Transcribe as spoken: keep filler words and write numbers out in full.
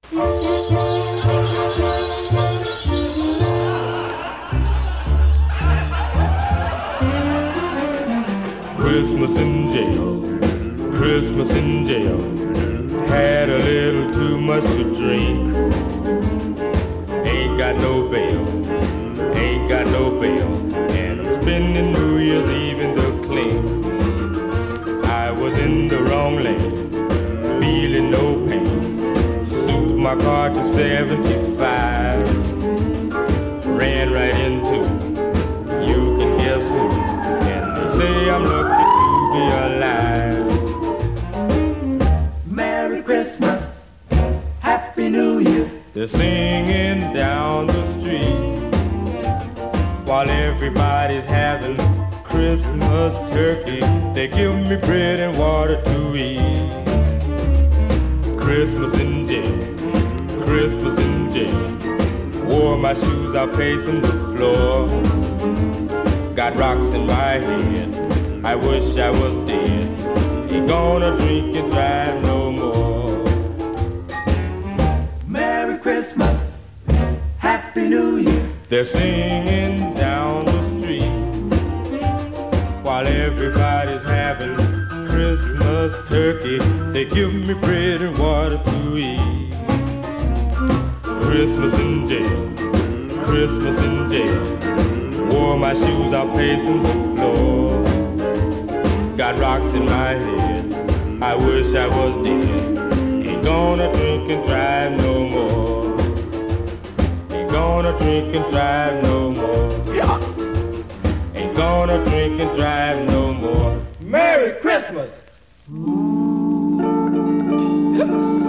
Christmas in jail, Christmas in jail. Had a little too much to drink. Ain't got no bail, ain't got no bail. And I'm spending New Year's Eve in the clean. I was in the wrong lane, feeling no pain. Souped my car to seventy-five. Ran right into, you can guess who. And they say I'm lucky to be alive. Merry Christmas, Happy New Year. They're singing down the street while everybody's having Christmas turkey. They give me bread and water to eat. Christmas in jail, Christmas in jail. Wore my shoes out pacing the floor. Got rocks in my head, I wish I was dead. Ain't gonna drink and drive no more. Merry Christmas, Happy New Year. They're singing down the street while everybody's having Christmas turkey. They give me bread and water to eat. Christmas in jail, Christmas in jail. Wore my shoes out pacing the floor. Got rocks in my head, I wish I was dead. Ain't gonna drink and drive no more. Ain't gonna drink and drive no more. Yeah. Ain't gonna drink and drive no more. Merry Christmas. Ooh. Yeah.